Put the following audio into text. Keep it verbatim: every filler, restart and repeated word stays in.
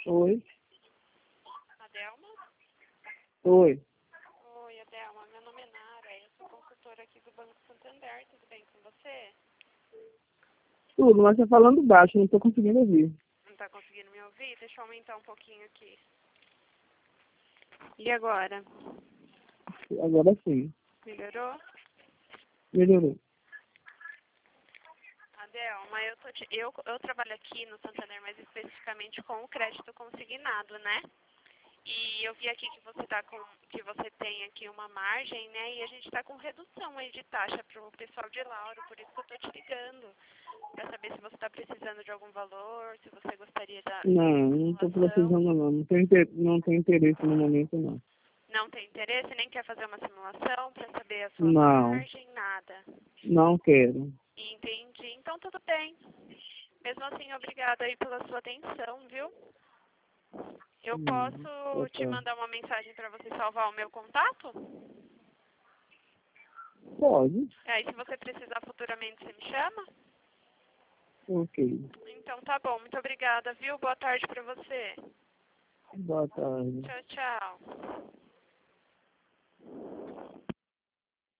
Oi. Adelma? Oi. Oi, Adelma. Meu nome é Nara. Eu sou consultora aqui do Banco Santander. Tudo bem com você? Tudo, mas tá falando baixo, não tô conseguindo ouvir. Não tá conseguindo me ouvir? Deixa eu aumentar um pouquinho aqui. E agora? Agora sim. Melhorou? Melhorou. Adelma, eu, tô te... eu, eu trabalho aqui no Santander, mais especificamente com o crédito consignado, né? E eu vi aqui que você tá com, que você tem aqui uma margem, né? E a gente tá com redução aí de taxa pro pessoal de Lauro, por isso que eu tô te ligando. Pra saber se você tá precisando de algum valor, se você gostaria da de Não, uma não tô simulação. precisando não. Não tenho, inter... não tenho interesse no momento, não. Não tem interesse, nem quer fazer uma simulação pra saber a sua Não, margem, nada. não quero. Entendi. Então tudo bem. Mesmo assim, obrigada aí pela sua atenção, viu? Eu Hum, tá, posso te tá. mandar uma mensagem para você salvar o meu contato? Pode. Aí, se você precisar futuramente, você me chama? Ok. Então, tá bom. Muito obrigada, viu? Boa tarde para você. Boa tarde. Tchau, tchau.